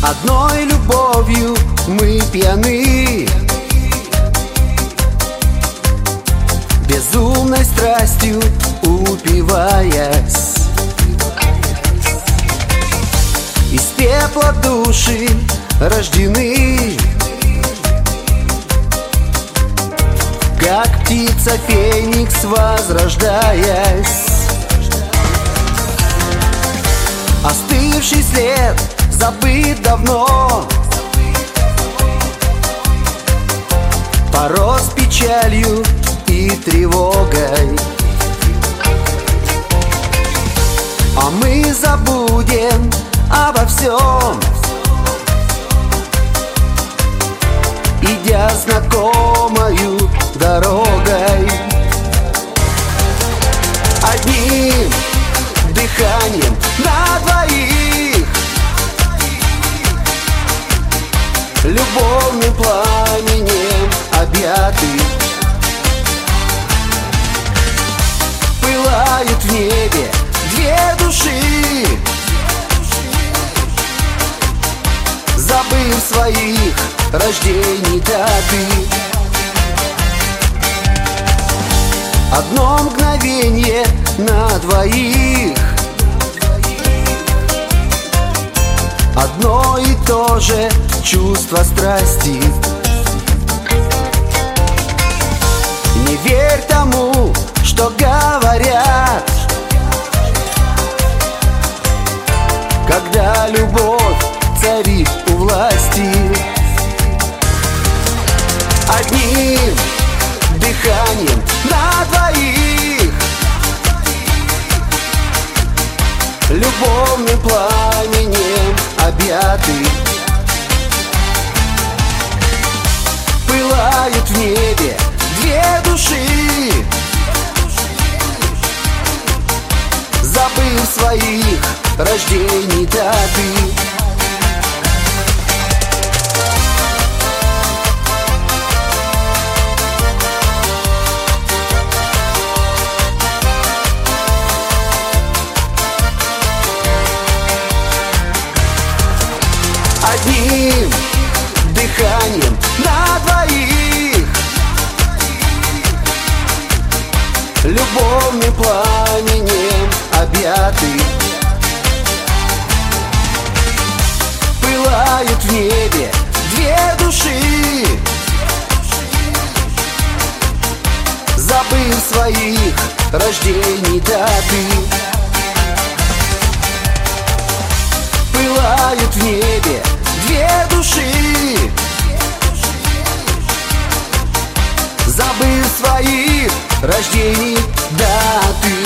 Одной любовью мы пьяны, безумной страстью упиваясь. Из пепла души рождены, как птица феникс возрождаясь. Остывший след забыт давно, порос печалью и тревогой. А мы забудем обо всем, идя знакомою дорогой. Одним дыханием на двоих, любовным пламенем объяты, пылают в небе две души, забыв своих рождений даты. Одно мгновенье на двоих, одно и то же чувство страсти. Не верь тому, что говорят, когда любовь царит у власти. Одним дыханием на двоих, любовным пламенем объяты, пылают в небе две души, забыв своих рождений даты. Одним дыханием на двоих, любовным пламенем объяты, пылают в небе две души, забыв своих рождений даты. Пылают в небе две души, забыв своих рождений даты.